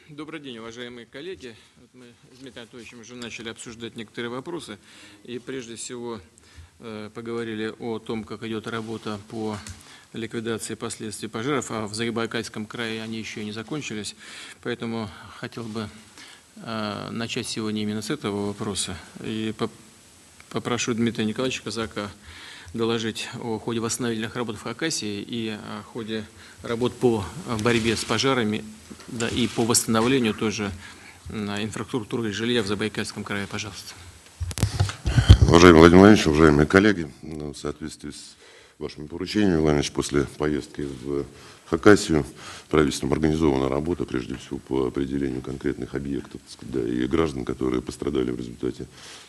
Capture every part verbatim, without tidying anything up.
Добрый день, уважаемые коллеги. Вот мы с Дмитрием Анатольевичем уже начали обсуждать некоторые вопросы. И прежде всего э, поговорили о том, как идет работа по ликвидации последствий пожаров, а в Забайкальском крае они еще не закончились. Поэтому хотел бы э, начать сегодня именно с этого вопроса. И по попрошу Дмитрия Николаевича Казака доложить о ходе восстановительных работ в Хакасии и о ходе работ по борьбе с пожарами, да, и по восстановлению тоже инфраструктуры жилья в Забайкальском крае. Пожалуйста. Уважаемый Владимир Владимирович, уважаемые коллеги, в соответствии с вашими поручениями, Владимир Владимирович, после поездки в Хакасию правительством организована работа, прежде всего, по определению конкретных объектов, да, и граждан, которые пострадали в результате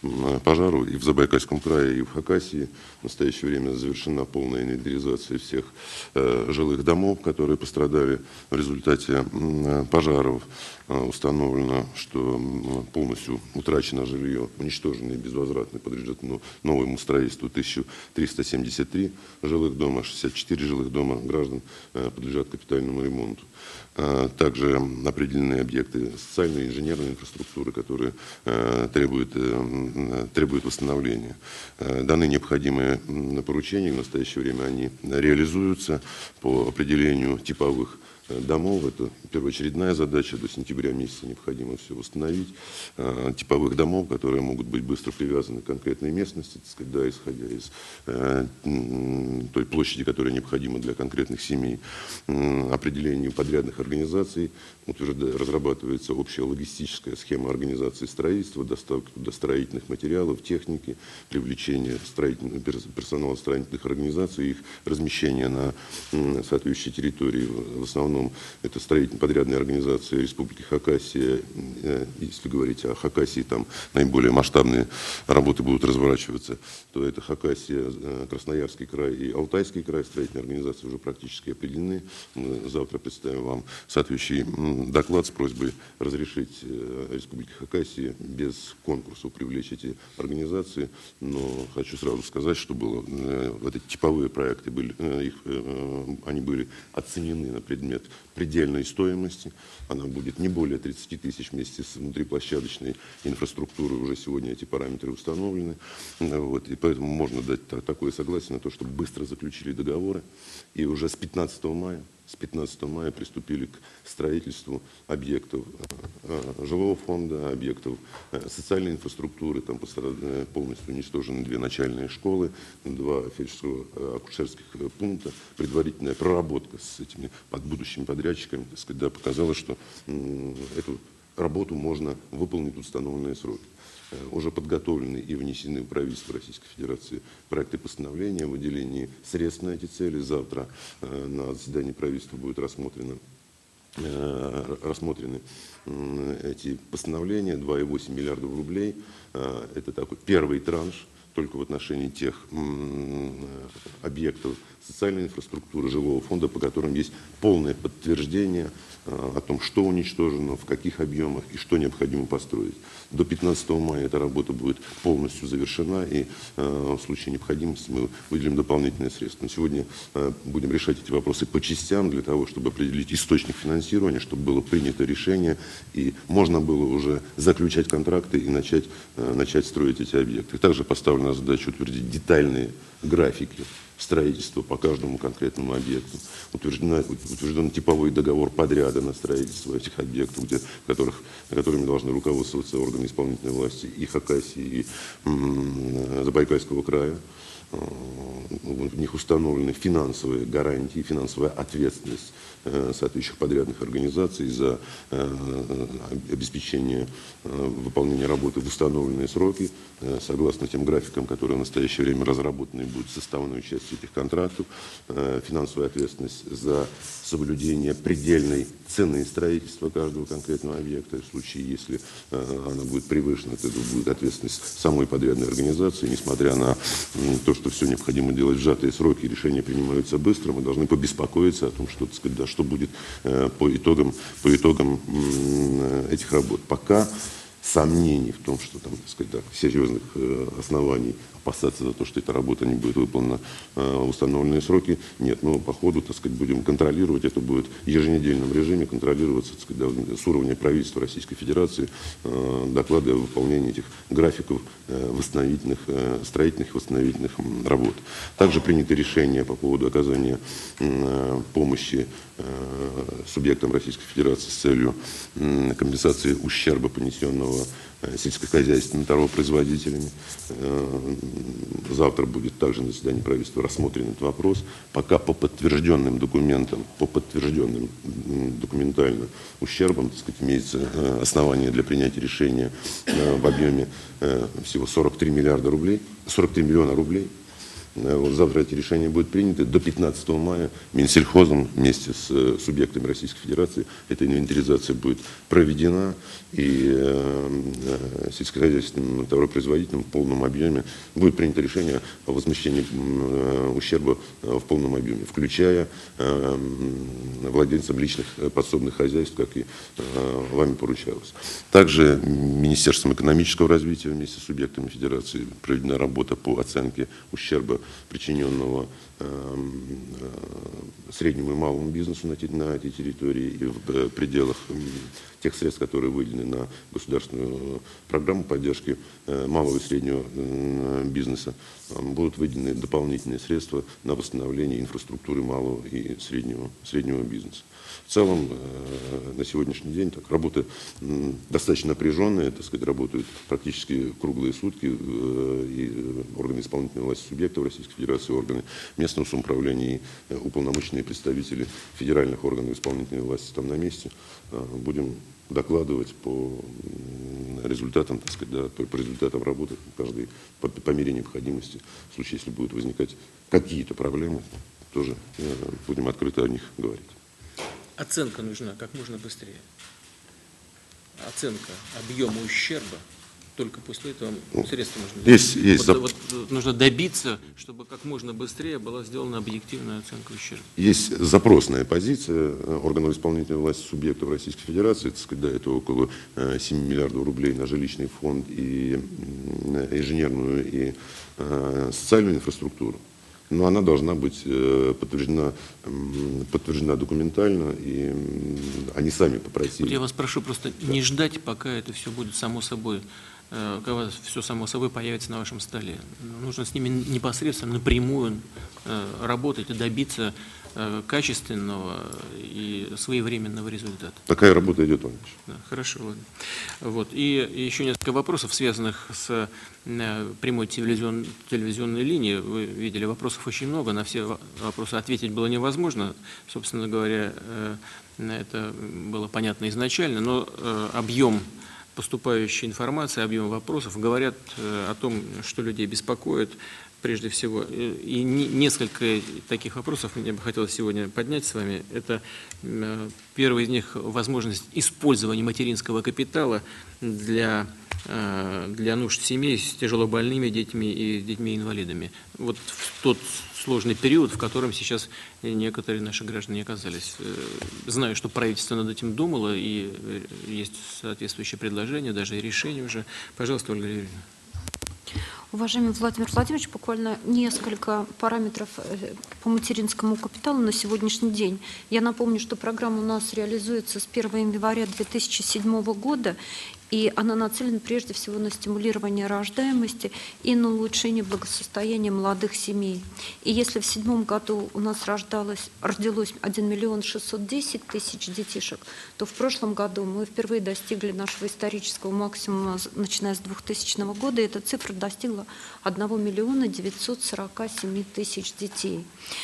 пожара и в Забайкальском крае, и в Хакасии. В настоящее время завершена полная инвентаризация всех э, жилых домов, которые пострадали в результате э, пожаров. Э, установлено, что полностью утрачено жилье, уничтожено и безвозвратно подлежит ну, новому строительству тысяча триста семьдесят три жилых дома, шестьдесят четыре жилых дома граждан э, подлежат капитальному ремонту. Также определены объекты социальной и инженерной инфраструктуры, которые э, требуют, э, требуют восстановления. Э, даны необходимые поручения, в настоящее время они реализуются по определению типовых домов. Это первоочередная задача. До сентября месяца необходимо все восстановить. Э, типовых домов, которые могут быть быстро привязаны к конкретной местности, так сказать, да, исходя из э, той площади, которая необходима для конкретных семей. Э, определению подрядных организаций разрабатывается общая логистическая схема организации строительства, доставки туда строительных материалов, техники, привлечение строительных, персонала строительных организаций, их размещение на э, соответствующей территории. В основном это строительно-подрядные организации Республики Хакасия. Если говорить о Хакасии, там наиболее масштабные работы будут разворачиваться, то это Хакасия, Красноярский край и Алтайский край. Строительные организации уже практически определены. Мы завтра представим вам соответствующий доклад с просьбой разрешить Республике Хакасия без конкурса привлечь эти организации. Но хочу сразу сказать, что было, вот эти типовые проекты, были, их, они были оценены на предмет предельной стоимости. Она будет не более тридцати тысяч вместе с внутриплощадочной инфраструктурой. Уже сегодня эти параметры установлены. Вот. И поэтому можно дать такое согласие на то, чтобы быстро заключили договоры. И уже с пятнадцатого мая, с пятнадцатого мая приступили к строительству объектов жилого фонда, объектов социальной инфраструктуры. Там полностью уничтожены две начальные школы, два фельдшерско-акушерских пункта. Предварительная проработка с этими под будущими подрядчиками, так сказать, да, показала, что эту работу можно выполнить в установленные сроки. Уже подготовлены и внесены в правительство Российской Федерации проекты постановления о выделении средств на эти цели. Завтра на заседании правительства будет рассмотрено, рассмотрены эти постановления. два и восемь миллиардов рублей. Это такой первый транш только в отношении тех объектов социальной инфраструктуры, жилого фонда, по которым есть полное подтверждение о том, что уничтожено, в каких объемах и что необходимо построить. До пятнадцатого мая эта работа будет полностью завершена, и в случае необходимости мы выделим дополнительные средства. На сегодня будем решать эти вопросы по частям, для того, чтобы определить источник финансирования, чтобы было принято решение, и можно было уже заключать контракты и начать, начать строить эти объекты. Также поставлена задача утвердить детальные графики строительства по каждому конкретному объекту. Утвержден, утвержден типовой договор подряда на строительство этих объектов, где, которых, которыми должны руководствоваться органы исполнительной власти и Хакасии, и м, Забайкальского края. В них установлены финансовые гарантии, финансовая ответственность соответствующих подрядных организаций за обеспечение выполнения работы в установленные сроки, согласно тем графикам, которые в настоящее время разработаны и будут составной частью этих контрактов. Финансовая ответственность за соблюдение предельной цены строительства каждого конкретного объекта. В случае, если она будет превышена, то это будет ответственность самой подрядной организации. Несмотря на то, что все необходимо делать в сжатые сроки, решения принимаются быстро, мы должны побеспокоиться о том, что, так сказать, да, что будет по итогам, по итогам этих работ. Пока сомнений в том, что там, так сказать, да, серьезных э, оснований опасаться за то, что эта работа не будет выполнена э, в установленные сроки, нет. Но по ходу, так сказать, будем контролировать, это будет в еженедельном режиме контролироваться, так сказать, да, с уровня правительства Российской Федерации, э, доклады о выполнении этих графиков э, восстановительных, э, строительных и восстановительных м, работ. Также принято решение по поводу оказания э, помощи э, субъектам Российской Федерации с целью э, компенсации ущерба, понесенного сельскохозяйственными товаропроизводителями. Завтра будет также на заседании правительства рассмотрен этот вопрос. Пока по подтвержденным документам, по подтвержденным документально ущербам, так сказать, имеется основание для принятия решения в объеме всего сорок три миллиарда рублей, сорок три миллиона рублей. Вот завтра эти решения будут приняты. До пятнадцатого мая Минсельхозом вместе с субъектами Российской Федерации эта инвентаризация будет проведена, и э, сельскохозяйственным товаропроизводителям в полном объеме будет принято решение о возмещении э, ущерба в полном объеме, включая э, владельцам личных подсобных хозяйств, как и э, вами поручалось. Также Министерством экономического развития вместе с субъектами Федерации проведена работа по оценке ущерба, причиненного э, э, среднему и малому бизнесу на, на этой территории и в э, пределах э, тех средств, которые выделены на государственную программу поддержки э, малого и среднего э, бизнеса, э, будут выделены дополнительные средства на восстановление инфраструктуры малого и среднего, среднего бизнеса. В целом, э, на сегодняшний день так, работа э, достаточно напряженная, так сказать, работают практически круглые сутки э, и органы исполнительной власти субъектов Российской Федерации, органы местного самоуправления и э, уполномоченные представители федеральных органов исполнительной власти там на месте. Э, будем докладывать по результатам, так сказать, да, по результатам работы каждый по, по мере необходимости. В случае, если будут возникать какие-то проблемы, тоже э, будем открыто о них говорить. Оценка нужна как можно быстрее. Оценка объема ущерба, только после этого средства нужны. Есть, есть. Вот, вот, нужно добиться, чтобы как можно быстрее была сделана объективная оценка ущерба. Есть запросная позиция органов исполнительной власти субъектов Российской Федерации, так сказать, да, это около семи миллиардов рублей на жилищный фонд и инженерную и социальную инфраструктуру. Но она должна быть подтверждена, подтверждена документально, и они сами попросили. Вот я вас прошу просто да. не ждать, пока это все будет само собой, когда все само собой появится на вашем столе. Нужно с ними непосредственно, напрямую работать и добиться качественного и своевременного результата. Такая работа идет, Владимир. Да, хорошо, ладно. Вот. И еще несколько вопросов, связанных с прямой телевизион, телевизионной линией. Вы видели, вопросов очень много, на все вопросы ответить было невозможно. Собственно говоря, это было понятно изначально, но объем поступающей информации, объем вопросов говорят о том, что людей беспокоит. Прежде всего, и несколько таких вопросов мне бы хотелось сегодня поднять с вами. Это первый из них — возможность использования материнского капитала для, для нужд семей с тяжелобольными детьми и детьми-инвалидами. Вот в тот сложный период, в котором сейчас некоторые наши граждане оказались. Знаю, что правительство над этим думало, и есть соответствующие предложения, даже и решения уже. Пожалуйста, Ольга Юрьевна. Уважаемый Владимир Владимирович, буквально несколько параметров по материнскому капиталу на сегодняшний день. Я напомню, что программа у нас реализуется с первого января две тысячи седьмого года, и она нацелена прежде всего на стимулирование рождаемости и на улучшение благосостояния молодых семей. И если в седьмом году у нас рождалось, родилось один миллион шестьсот десять тысяч детишек, то в прошлом году мы впервые достигли нашего исторического максимума, начиная с двухтысячного года, и эта цифра достигла одного миллиона девятьсот сорока семи тысяч детей.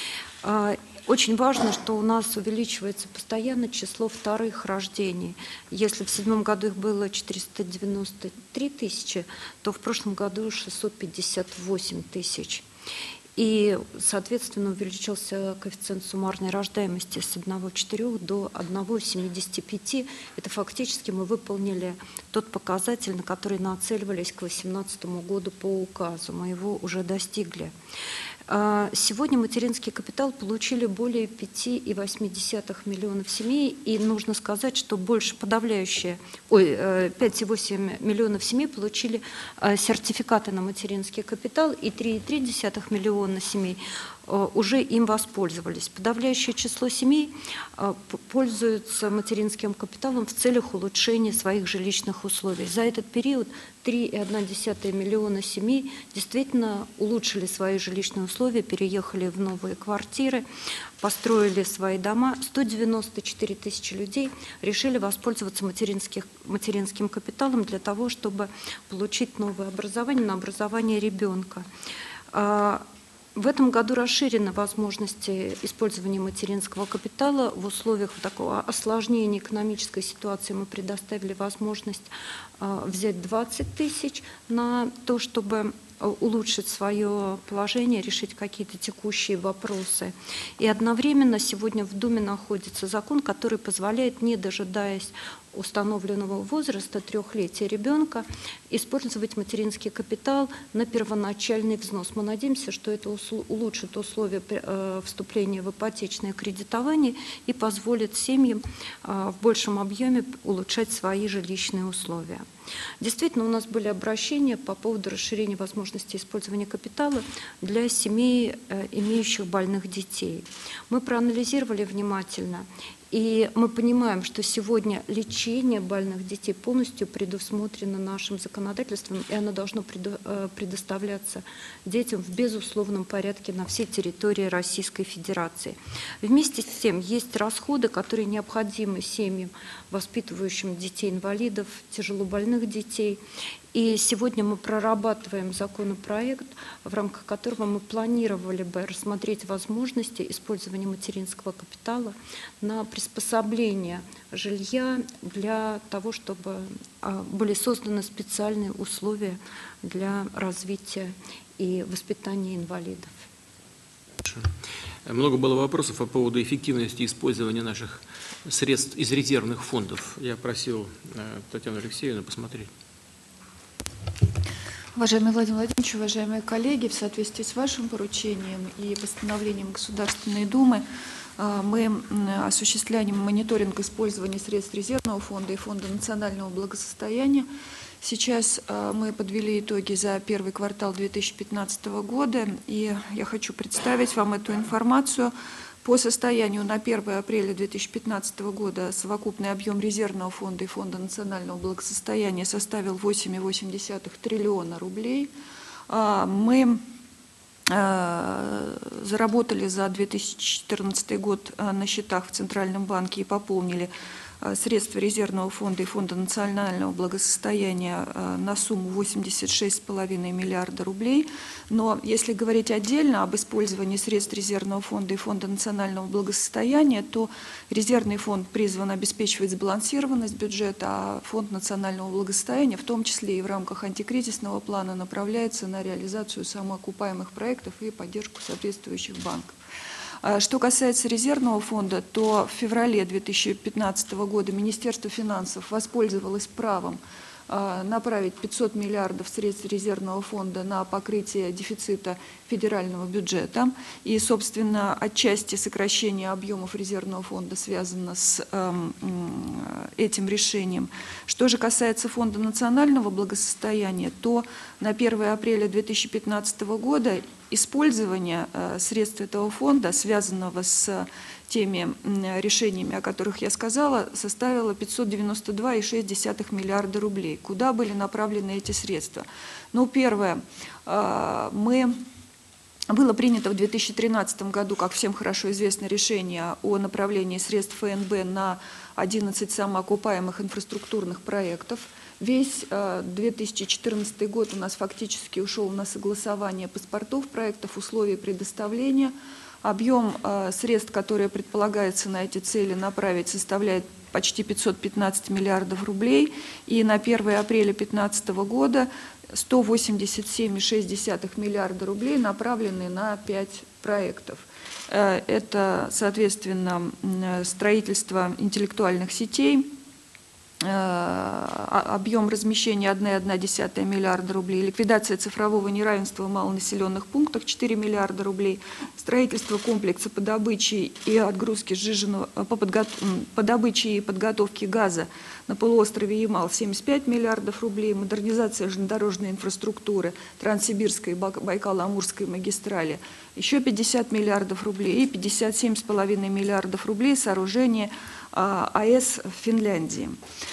Очень важно, что у нас увеличивается постоянно число вторых рождений. Если в седьмом году их было четыреста девяносто три тысячи, то в прошлом году шестьсот пятьдесят восемь тысяч. И, соответственно, увеличился коэффициент суммарной рождаемости с одного целых четырёх десятых до одного целых семидесяти пяти. Это фактически мы выполнили тот показатель, на который нацеливались к две тысячи восемнадцатому году по указу. Мы его уже достигли. Сегодня материнский капитал получили более пяти и восьми десятых миллионов семей, и нужно сказать, что больше подавляющее, ой, пять и восемь миллионов семей получили сертификаты на материнский капитал, и три и три десятых миллиона семей уже им воспользовались. Подавляющее число семей пользуются материнским капиталом в целях улучшения своих жилищных условий. За этот период три и одна десятая миллиона семей действительно улучшили свои жилищные условия, переехали в новые квартиры, построили свои дома. сто девяносто четыре тысячи людей решили воспользоваться материнским капиталом для того, чтобы получить новое образование на образование ребенка. В этом году расширены возможности использования материнского капитала. В условиях такого осложнения экономической ситуации мы предоставили возможность взять двадцать тысяч на то, чтобы улучшить свое положение, решить какие-то текущие вопросы. И одновременно сегодня в Думе находится закон, который позволяет, не дожидаясь установленного возраста трехлетия ребенка, использовать материнский капитал на первоначальный взнос. Мы надеемся, что это улучшит условия вступления в ипотечное кредитование и позволит семьям в большем объеме улучшать свои жилищные условия. Действительно, у нас были обращения по поводу расширения возможностей использования капитала для семей, имеющих больных детей. Мы проанализировали внимательно, и мы понимаем, что сегодня лечение больных детей полностью предусмотрено нашим законодательством, и оно должно предоставляться детям в безусловном порядке на всей территории Российской Федерации. Вместе с тем, есть расходы, которые необходимы семьям, воспитывающим детей-инвалидов, тяжелобольных детей. И сегодня мы прорабатываем законопроект, в рамках которого мы планировали бы рассмотреть возможности использования материнского капитала на приспособление жилья для того, чтобы были созданы специальные условия для развития и воспитания инвалидов. Много было вопросов по поводу эффективности использования наших средств из резервных фондов. Я просил Татьяну Алексеевну посмотреть. Уважаемый Владимир Владимирович, уважаемые коллеги, в соответствии с вашим поручением и постановлением Государственной Думы мы осуществляем мониторинг использования средств резервного фонда и фонда национального благосостояния. Сейчас мы подвели итоги за первый квартал две тысячи пятнадцатого года, и я хочу представить вам эту информацию. По состоянию на первое апреля две тысячи пятнадцатого года совокупный объем резервного фонда и фонда национального благосостояния составил восемь и восемь десятых триллиона рублей. Мы заработали за две тысячи четырнадцатый год на счетах в Центральном банке и пополнили средства резервного фонда и фонда национального благосостояния на сумму восемьдесят шесть и пять десятых миллиарда рублей. Но если говорить отдельно об использовании средств резервного фонда и фонда национального благосостояния, то резервный фонд призван обеспечивать сбалансированность бюджета, а фонд национального благосостояния, в том числе и в рамках антикризисного плана, направляется на реализацию самоокупаемых проектов и поддержку соответствующих банков. Что касается резервного фонда, то в феврале две тысячи пятнадцатого года Министерство финансов воспользовалось правом направить пятьсот миллиардов средств резервного фонда на покрытие дефицита федерального бюджета. И, собственно, отчасти сокращение объемов резервного фонда связано с этим решением. Что же касается фонда национального благосостояния, то на первое апреля две тысячи пятнадцатого года использование средств этого фонда, связанного с теми решениями, о которых я сказала, составило пятьсот девяносто два и шесть десятых миллиарда рублей. Куда были направлены эти средства? Ну, первое, мы... Было принято в две тысячи тринадцатом году, как всем хорошо известно, решение о направлении средств эф эн бэ на одиннадцать самоокупаемых инфраструктурных проектов. Весь две тысячи четырнадцатый год у нас фактически ушел на согласование паспортов проектов, условий предоставления. Объем средств, которые предполагается на эти цели направить, составляет почти пятьсот пятнадцать миллиардов рублей. И на первое апреля две тысячи пятнадцатого года сто восемьдесят семь и шесть десятых миллиарда рублей направлены на пять проектов. Это, соответственно, строительство интеллектуальных сетей, объем размещения одна целая одна десятая миллиарда рублей, ликвидация цифрового неравенства в малонаселенных пунктах четыре миллиарда рублей, строительство комплекса по добыче и отгрузке сжиженного, по, подго... по добыче и подготовке газа на полуострове Ямал семьдесят пять миллиардов рублей, модернизация железнодорожной инфраструктуры Транссибирской и Байкало-Амурской магистрали еще пятьдесят миллиардов рублей и пятьдесят семь целых пять десятых миллиардов рублей сооружение АЭС в Финляндии.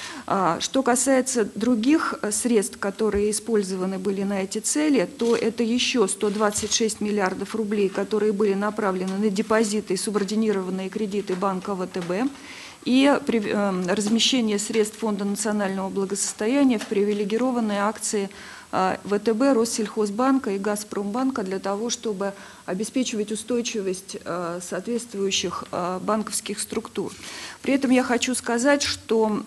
Что касается других средств, которые использованы были на эти цели, то это еще сто двадцать шесть миллиардов рублей, которые были направлены на депозиты и субординированные кредиты банка ВТБ и размещение средств Фонда национального благосостояния в привилегированные акции ВТБ, Россельхозбанка и Газпромбанка для того, чтобы обеспечивать устойчивость соответствующих банковских структур. При этом я хочу сказать, что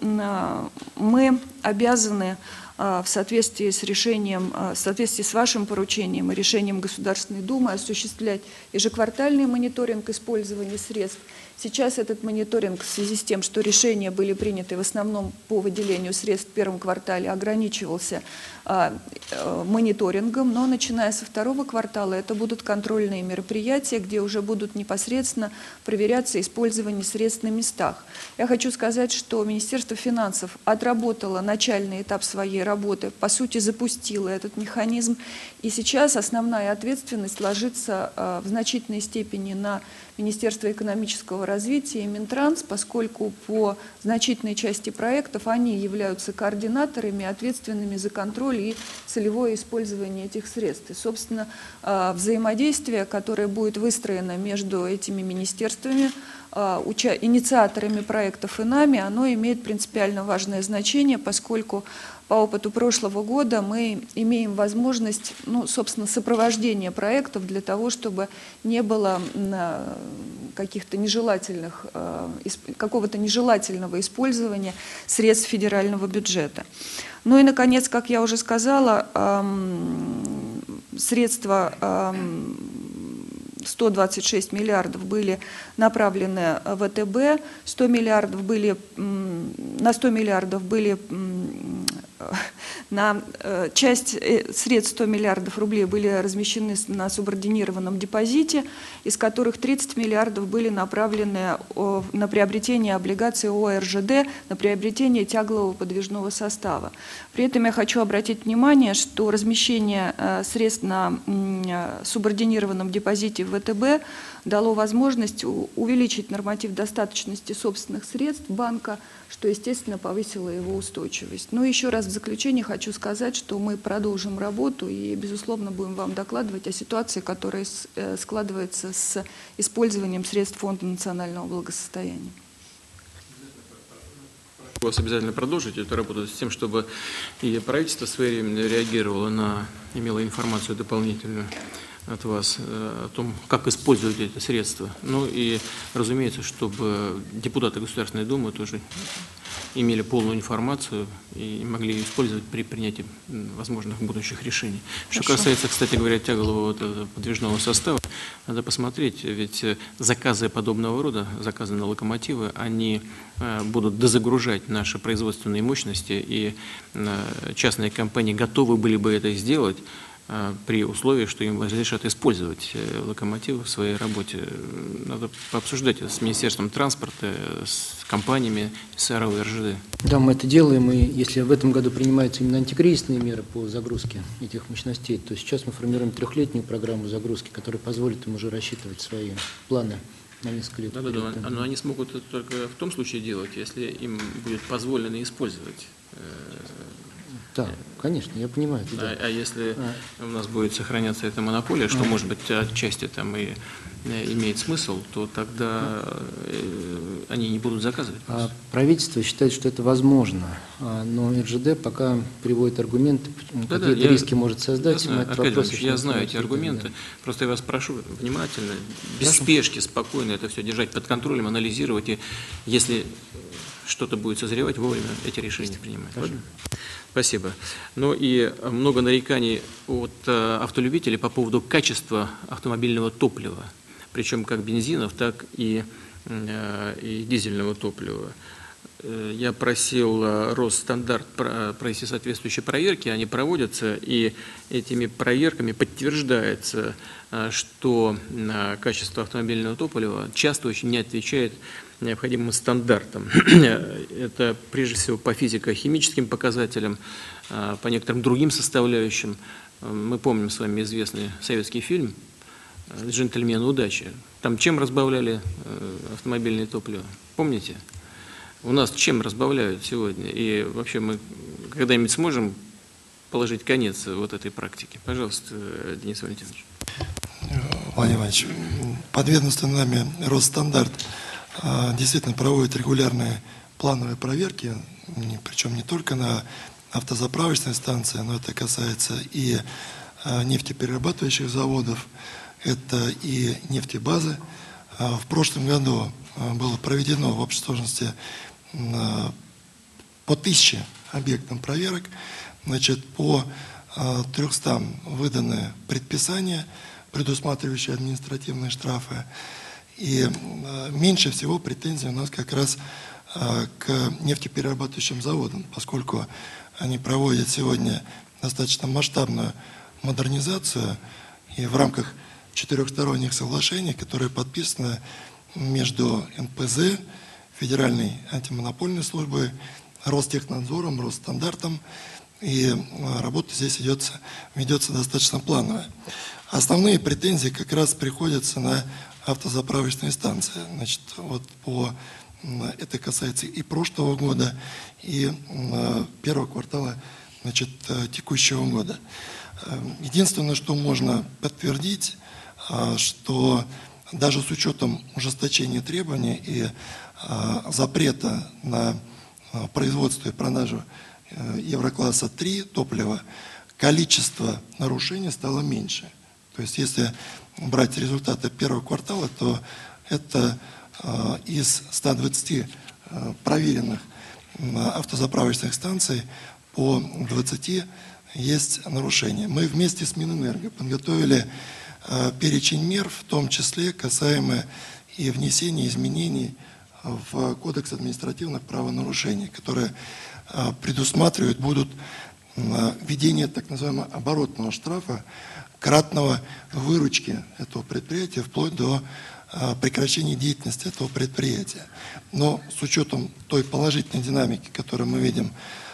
мы обязаны в соответствии с решением, в соответствии с вашим поручением и решением Государственной Думы осуществлять ежеквартальный мониторинг использования средств. Сейчас этот мониторинг в связи с тем, что решения были приняты в основном по выделению средств в первом квартале, ограничивался а, а, мониторингом, но начиная со второго квартала это будут контрольные мероприятия, где уже будут непосредственно проверяться использование средств на местах. Я хочу сказать, что Министерство финансов отработало начальный этап своей работы, по сути запустило этот механизм, и сейчас основная ответственность ложится а, в значительной степени на Министерство экономического развития и Минтранс, поскольку по значительной части проектов они являются координаторами, ответственными за контроль и целевое использование этих средств. И, собственно, взаимодействие, которое будет выстроено между этими министерствами, инициаторами проектов и нами, оно имеет принципиально важное значение, поскольку по опыту прошлого года мы имеем возможность, ну, собственно, сопровождения проектов для того, чтобы не было каких-то нежелательных, какого-то нежелательного использования средств федерального бюджета. Ну и, наконец, как я уже сказала, средства сто двадцать шесть миллиардов были направлены в ВТБ, сто миллиардов были, на сто миллиардов были, на часть средств сто миллиардов рублей были размещены на субординированном депозите, из которых тридцать миллиардов были направлены на приобретение облигаций ООО РЖД, на приобретение тяглового подвижного состава. При этом я хочу обратить внимание, что размещение средств на субординированном депозите в ВТБ дало возможность увеличить норматив достаточности собственных средств банка, что, естественно, повысило его устойчивость. Но еще раз в заключение хочу сказать, что мы продолжим работу и, безусловно, будем вам докладывать о ситуации, которая складывается с использованием средств Фонда национального благосостояния. Вас обязательно продолжить эту работу с тем, чтобы и правительство своевременно реагировало на, имело информацию дополнительную от вас о том, как использовать эти средства. Ну и, разумеется, чтобы депутаты Государственной Думы тоже имели полную информацию и могли ее использовать при принятии возможных будущих решений. Что Хорошо. касается, кстати говоря, тяглового подвижного состава, надо посмотреть, ведь заказы подобного рода, заказы на локомотивы, они будут дозагружать наши производственные мощности, и частные компании готовы были бы это сделать при условии, что им разрешат использовать локомотивы в своей работе. Надо пообсуждать это с Министерством транспорта, с компаниями, с РАО РЖД. Да, мы это делаем, и если в этом году принимаются именно антикризисные меры по загрузке этих мощностей, то сейчас мы формируем трехлетнюю программу загрузки, которая позволит им уже рассчитывать свои планы на несколько лет. Да, да, да, но они смогут это только в том случае делать, если им будет позволено использовать. Да, конечно, я понимаю. Это, а, да. а если а. у нас будет сохраняться эта монополия, что, а. может быть, отчасти там и имеет смысл, то тогда а. они не будут заказывать. А правительство считает, что это возможно, но РЖД пока приводит аргументы, да, какие-то да, риски я, может создать. Я, знаю, Аркадий Иванович, я знаю эти аргументы, да. Просто я вас прошу внимательно, без Хорошо. спешки, спокойно это все держать под контролем, анализировать, и если что-то будет созревать, вовремя эти решения принимать. Спасибо. Ну и много нареканий от автолюбителей по поводу качества автомобильного топлива, причем как бензинов, так и, и дизельного топлива. Я просил Росстандарт провести соответствующие проверки, они проводятся, и этими проверками подтверждается, что качество автомобильного топлива часто очень не отвечает необходимым стандартам. Это прежде всего по физико-химическим показателям, по некоторым другим составляющим. Мы помним с вами известный советский фильм «Джентльмены удачи». Там чем разбавляли автомобильное топливо? Помните? У нас чем разбавляют сегодня? И вообще мы когда-нибудь сможем положить конец вот этой практике? Пожалуйста, Денис Валентинович. Владимир Иванович, подведомственный нами Росстандарт действительно проводит регулярные плановые проверки, причем не только на автозаправочной станции, но это касается и нефтеперерабатывающих заводов, это и нефтебазы. В прошлом году было проведено в общей сложности по тысяче объектам проверок, значит, по трёхстам выданы предписания, предусматривающие административные штрафы. И меньше всего претензий у нас как раз к нефтеперерабатывающим заводам, поскольку они проводят сегодня достаточно масштабную модернизацию, и в рамках четырехсторонних соглашений, которые подписаны между эн пэ зэ, Федеральной антимонопольной службой, Ростехнадзором, Росстандартом, и работа здесь ведется, ведется достаточно плановая. Основные претензии как раз приходятся на автозаправочные станции. Значит, вот по, это касается и прошлого года, и первого квартала, значит, текущего года. Единственное, что можно подтвердить, что даже с учетом ужесточения требований и запрета на производство и продажу Еврокласса три топлива, количество нарушений стало меньше. То есть если брать результаты первого квартала, то это из ста двадцати проверенных автозаправочных станций по двадцати есть нарушения. Мы вместе с Минэнерго подготовили перечень мер, в том числе касаемые и внесения изменений в Кодекс административных правонарушений, которые предусматривают будут введение так называемого оборотного штрафа, кратного выручки этого предприятия вплоть до прекращения деятельности этого предприятия. Но с учетом той положительной динамики, которую мы видим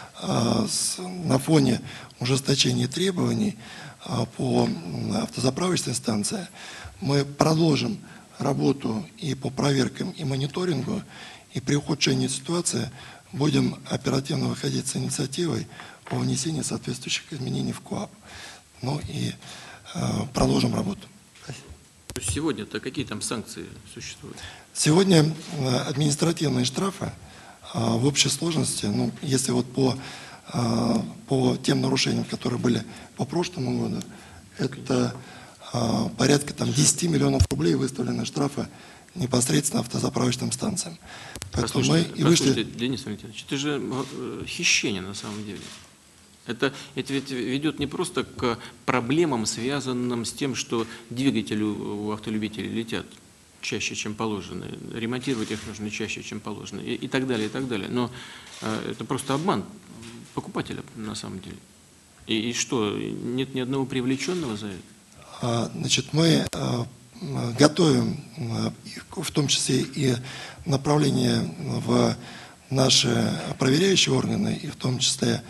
на фоне ужесточения требований по автозаправочной станции, мы продолжим работу и по проверкам, и мониторингу, и при ухудшении ситуации будем оперативно выходить с инициативой по внесению соответствующих изменений в КоАП. Ну и э, продолжим работу. Сегодня-то какие там санкции существуют? Сегодня административные штрафы э, в общей сложности, ну, если вот по, э, по тем нарушениям, которые были по прошлому году, это э, порядка там, десяти миллионов рублей выставлены штрафы непосредственно автозаправочным станциям. Поэтому мы и вышли... Денис Валентинович, это же хищение на самом деле. Это, это ведь ведет не просто к проблемам, связанным с тем, что двигатели у автолюбителей летят чаще, чем положено, ремонтировать их нужно чаще, чем положено, и, и так далее, и так далее. Но э, это просто обман покупателя на самом деле. И, и что, нет ни одного привлеченного за это? А, значит, мы а, готовим, а, в том числе и направление в наши проверяющие органы, и в том числе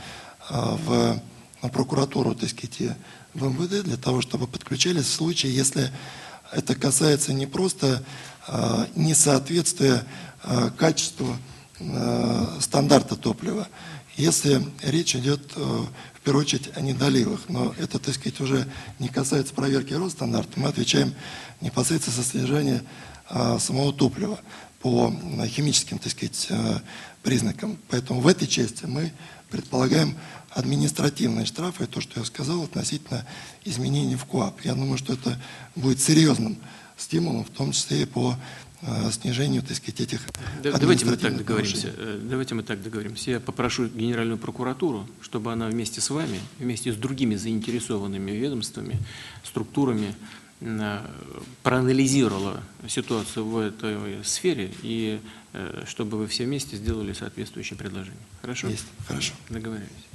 в прокуратуру, так сказать, в эм вэ дэ, для того, чтобы подключались в случае, если это касается не просто э, несоответствия э, качеству э, стандарта топлива, если речь идет э, в первую очередь о недоливах, но это, так сказать, уже не касается проверки Росстандарта, мы отвечаем непосредственно за содержание э, самого топлива по химическим, так сказать, э, признакам. Поэтому в этой части мы предполагаем административные штрафы, то, что я сказал, относительно изменений в КоАП. Я думаю, что это будет серьезным стимулом, в том числе и по э, снижению, так сказать, этих Давайте мы так административных договоримся. нарушений. Давайте мы так договоримся. Я попрошу Генеральную прокуратуру, чтобы она вместе с вами, вместе с другими заинтересованными ведомствами, структурами э, проанализировала ситуацию в этой сфере и э, чтобы вы все вместе сделали соответствующие предложения. Хорошо? Есть. Хорошо. Договорились.